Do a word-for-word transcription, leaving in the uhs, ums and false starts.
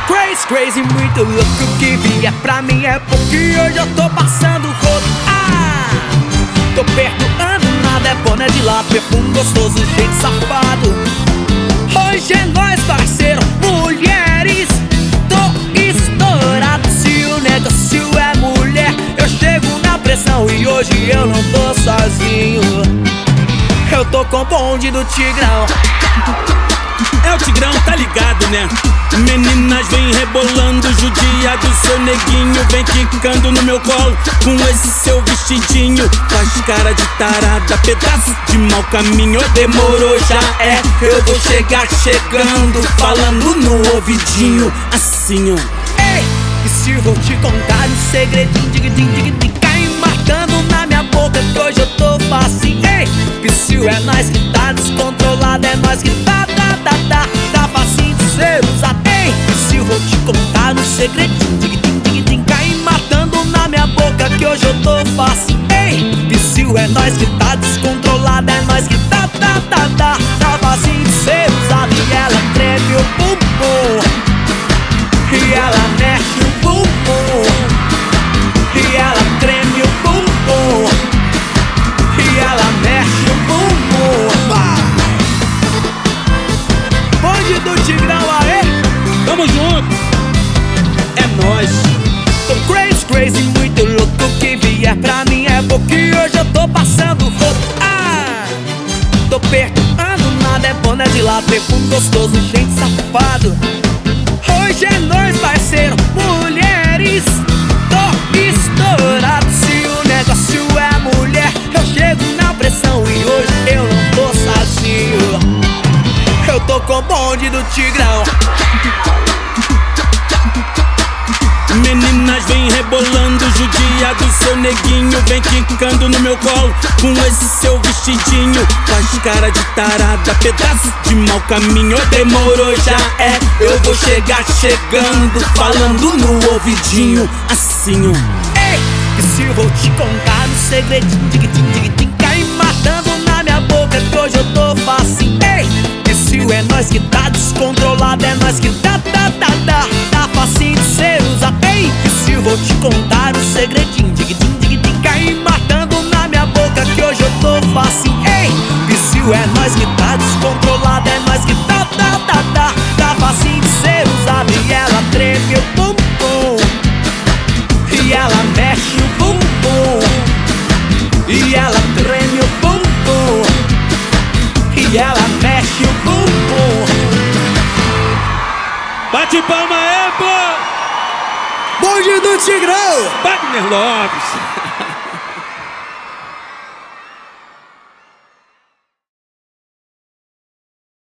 crazy, crazy, muito louco. Que vier pra mim é porque hoje eu tô passando rodo. Ah, tô perdoando nada, é boné de lá, perfume gostoso, jeito safado. Hoje é nóis, parceiro, mulheres. Tô estourado, se o negócio é mulher, eu chego na pressão e hoje eu não tô sozinho. Eu tô com o bonde do Tigrão. É o Tigrão, tá ligado, né? Meninas vem rebolando, judiado, seu neguinho vem quicando no meu colo com esse seu vestidinho. Faz cara de tarada, pedaço de mau caminho. Demorou, já é, eu vou chegar chegando, falando no ouvidinho, assim ó. Ei, e se eu vou te contar um segredinho, dig, dig, dig, dig, cai marcando na minha boca que hoje eu tô facinho. Ei, Psyu é nós que tá descontrolado, é nós que tá, tá, tá, tá, tá facinho de ser usado. Ei, Psyu, vou te contar um segredinho, dig, dig, dig, dig, cai matando na minha boca que hoje eu tô facinho. Ei, Psyu é nós que tá descontrolado, é nós que tá, tá, tá, tá, tá facinho de ser usado. E ela treme o bumbum, e ela mexe o bumbum, e ela treme o bumbum, e ela mexe o bumbum. Bonde do Tigrão, aê! Tamo junto, é nóis. Tô crazy, crazy, muito louco. Que vier pra mim é porque hoje eu tô passando rodo. Ah, tô perdoando nada, é boné de lá, perfume gostoso, gente safado. Hoje é nóis, parceiro, mulheres. Tô estourado, se o negócio é mulher, eu chego na pressão e hoje eu não tô sozinho. Eu tô com o bonde do Tigrão. Meninas vem rebolando, judiado, seu neguinho vem quicando no meu colo com esse seu vestidinho. Faz cara de tarada, pedaço de mau caminho. Demorou, já é, eu vou chegar chegando, falando no ouvidinho, assim ó. Ei, e se eu vou te contar um segredinho, dig, dig, dig, dig, cai matando na minha boca que hoje eu tô facinho. Ei, Psyu é nós que tá descontrolado, é nós que tá, tá, tá, tá, tá facinho de ser usado. Ei, Psyu, vou te contar um segredinho, dig, dig, dig, dig, cai matando na minha boca que hoje eu tô facinho. Ei, Psyu é nós que tá descontrolado, é nós que tá, tá, tá, tá, tá facinho de ser usado. E ela treme o bumbum, e ela mexe o bumbum, e ela treme o bumbum, e ela mexe o bumbum. Bate palma aí, pô! Bonde do Tigrão! Wagner Lopes!